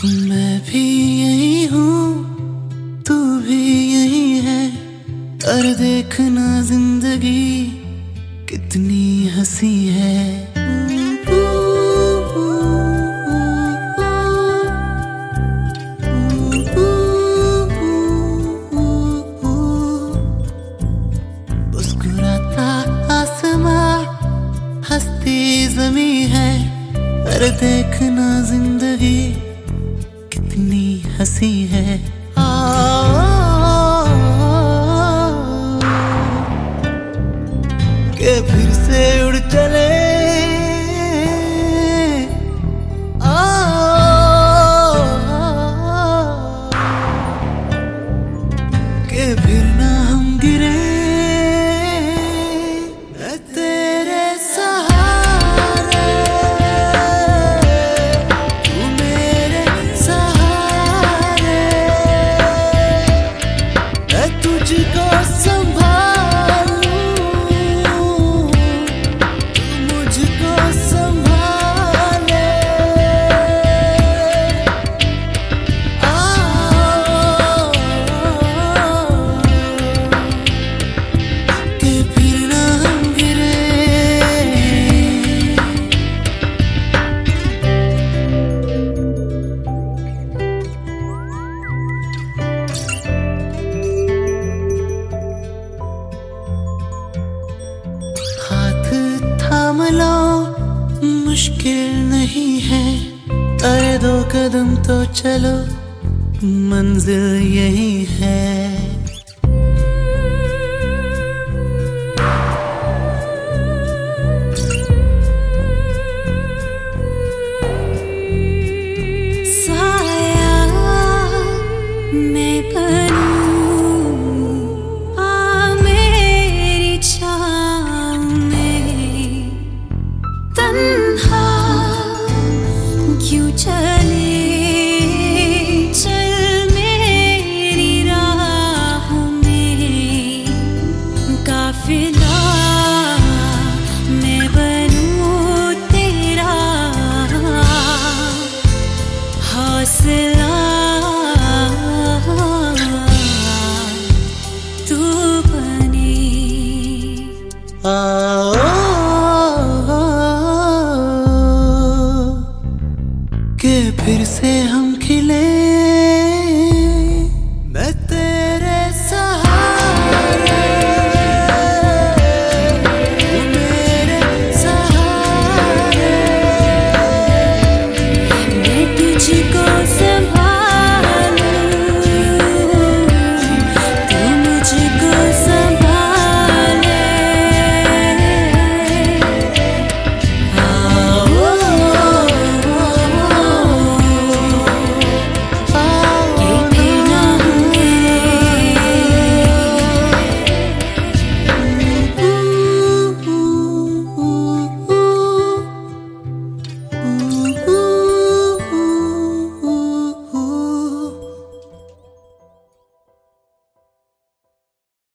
मैं भी यही हूँ, तू भी यही है। और देखना जिंदगी कितनी हंसी है। मुस्कुराता आसमां, हंसती ज़मीं है। और देखना जिंदगी कितनी हंसी है। के फिर से उड़ चले, के फिर ना हम गिरे। तेरे सहारे, तू मेरे सहारे, मैं तुझको संभालूं, तू मुझको संभाले। के फिर ना हम गिरे। हाथ थाम लो, मुश्किल नहीं है। अरे दो कदम तो चलो, मंजिल यही है। साया मैं बनूं, मेरी छाँव में तन्हा क्यों चले, चल मेरी राह में काफिला मैं बनूं तेरा हौसला, तू बने। के फिर से